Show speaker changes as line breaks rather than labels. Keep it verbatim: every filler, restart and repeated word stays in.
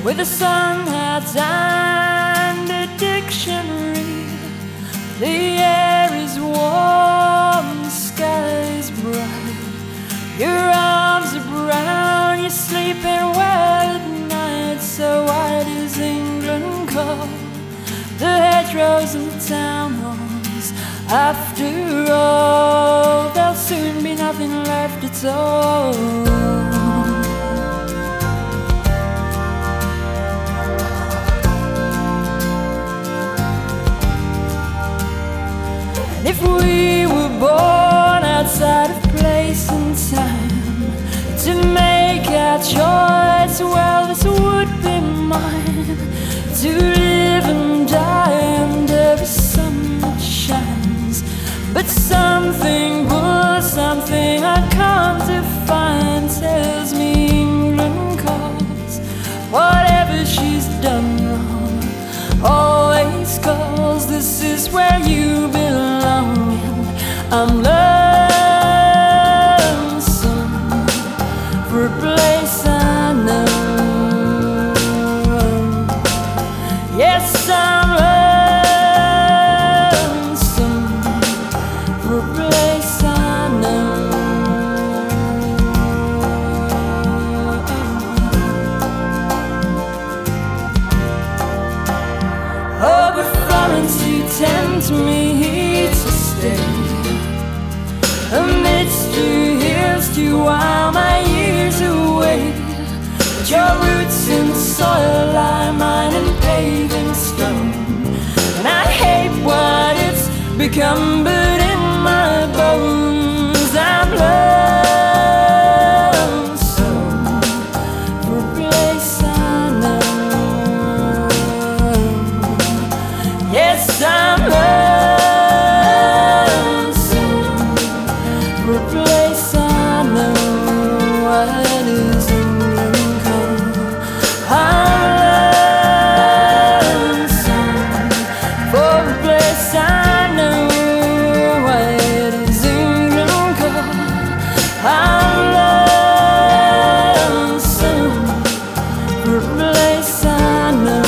with the sun hats and a dictionary. The air is warm, the sky is bright. Your arms are brown, you're sleeping well at night. So why does England call the hedgerows and the town halls? After all, there'll soon be nothing left at all. If we were born outside of place and time to make our choice, well, this would be mine. To live and die under a sun that shines, but something good, something I can't define, tells me England calls. Whatever she's done wrong always calls. This is where you belong, and I'm lonesome for a place I know. Yes, I'm lonesome for a place I know. Oh, but Florence, you tempt me to stay amidst your hills to while my years away. But your roots in the soil lie mine in paving stone, and I hate what it's become, but in my bones I'm lonesome for a place I know. Yes, I'm lonesome for a place I know. What is England called? I'm lonesome for a place I know. What is England called? I'm lonesome for a place I know.